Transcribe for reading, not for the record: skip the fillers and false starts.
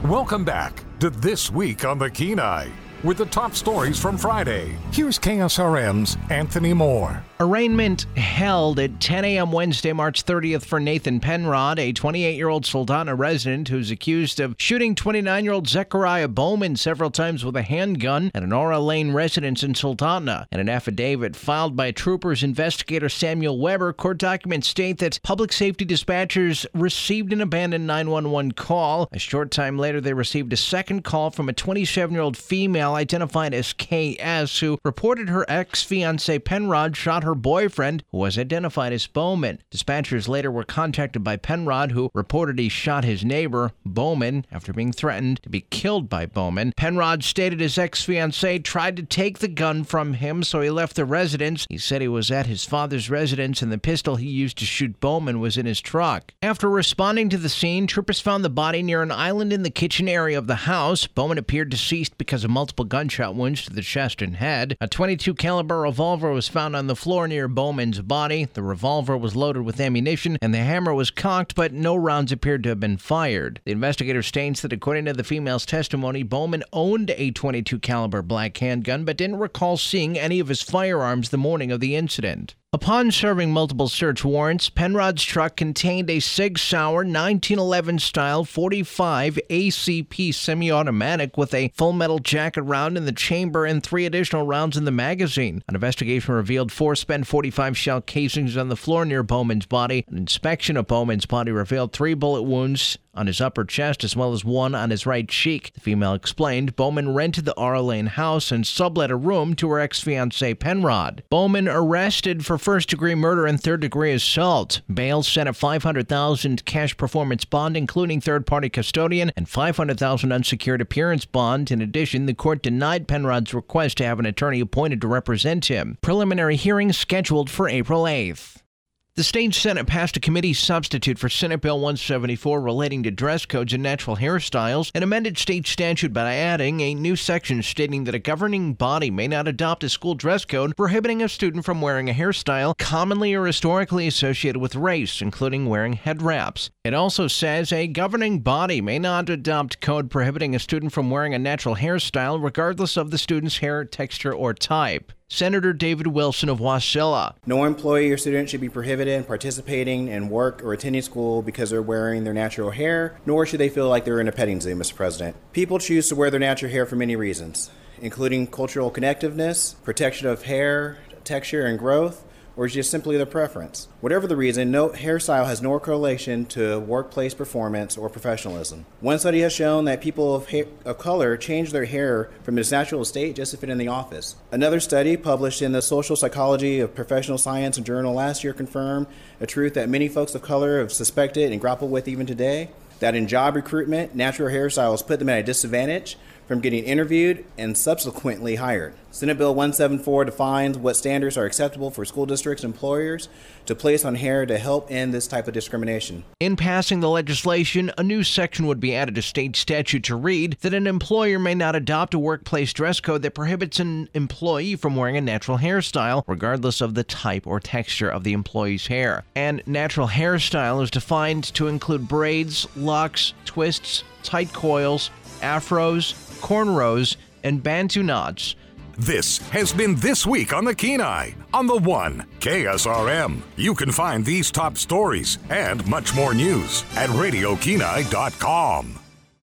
Welcome back to This Week on the Kenai with the top stories from Friday. Here's KSRM's Anthony Moore. Arraignment held at 10 a.m. Wednesday, March 30th for Nathan Penrod, a 28-year-old Sultana resident who's accused of shooting 29-year-old Zechariah Bowman several times with a handgun at an Aura Lane residence in Sultana. In an affidavit filed by Troopers Investigator Samuel Weber, court documents state that public safety dispatchers received an abandoned 911 call. A short time later, they received a second call from a 27-year-old female identified as KS, who reported her ex-fiancé Penrod shot her boyfriend, who was identified as Bowman. Dispatchers later were contacted by Penrod, who reported he shot his neighbor, Bowman, after being threatened to be killed by Bowman. Penrod stated his ex-fiancée tried to take the gun from him, so he left the residence. He said he was at his father's residence and the pistol he used to shoot Bowman was in his truck. After responding to the scene, troopers found the body near an island in the kitchen area of the house. Bowman appeared deceased because of multiple gunshot wounds to the chest and head. A .22 caliber revolver was found on the floor near Bowman's body. The revolver was loaded with ammunition and the hammer was cocked, but no rounds appeared to have been fired. The investigator states that according to the female's testimony, Bowman owned a .22 caliber black handgun but didn't recall seeing any of his firearms the morning of the incident. Upon serving multiple search warrants, Penrod's truck contained a Sig Sauer 1911-style .45 ACP semi-automatic with a full metal jacket round in the chamber and 3 additional rounds in the magazine. An investigation revealed 4 spent .45 shell casings on the floor near Bowman's body. An inspection of Bowman's body revealed 3 bullet wounds on his upper chest as well as 1 on his right cheek. The female explained Bowman rented the Aura Lane house and sublet a room to her ex-fiancé Penrod. Bowman arrested for first-degree murder and third-degree assault. Bail set at $500,000 cash performance bond, including third-party custodian, and $500,000 unsecured appearance bond. In addition, the court denied Penrod's request to have an attorney appointed to represent him. Preliminary hearing scheduled for April 8th. The state Senate passed a committee substitute for Senate Bill 174 relating to dress codes and natural hairstyles, an amended state statute by adding a new section stating that a governing body may not adopt a school dress code prohibiting a student from wearing a hairstyle commonly or historically associated with race, including wearing head wraps. It also says a governing body may not adopt code prohibiting a student from wearing a natural hairstyle regardless of the student's hair texture or type. Senator David Wilson of Wasilla. No employee or student should be prohibited in participating in work or attending school because they're wearing their natural hair, nor should they feel like they're in a petting zoo, Mr. President. People choose to wear their natural hair for many reasons, including cultural connectiveness, protection of hair, texture and growth, or just simply their preference. Whatever the reason, no hairstyle has no correlation to workplace performance or professionalism. One study has shown that people of color change their hair from its natural state just to fit in the office. Another study published in the Social Psychology of Professional Science and Journal last year confirmed a truth that many folks of color have suspected and grapple with even today, that in job recruitment, natural hairstyles put them at a disadvantage from getting interviewed and subsequently hired. Senate Bill 174 defines what standards are acceptable for school districts and employers to place on hair to help end this type of discrimination. In passing the legislation, a new section would be added to state statute to read that an employer may not adopt a workplace dress code that prohibits an employee from wearing a natural hairstyle, regardless of the type or texture of the employee's hair. And natural hairstyle is defined to include braids, locks, twists, tight coils, afros, cornrows, and bantu knots. This has been This Week on the Kenai on the One KSRM. You can find these top stories and much more news at RadioKenai.com.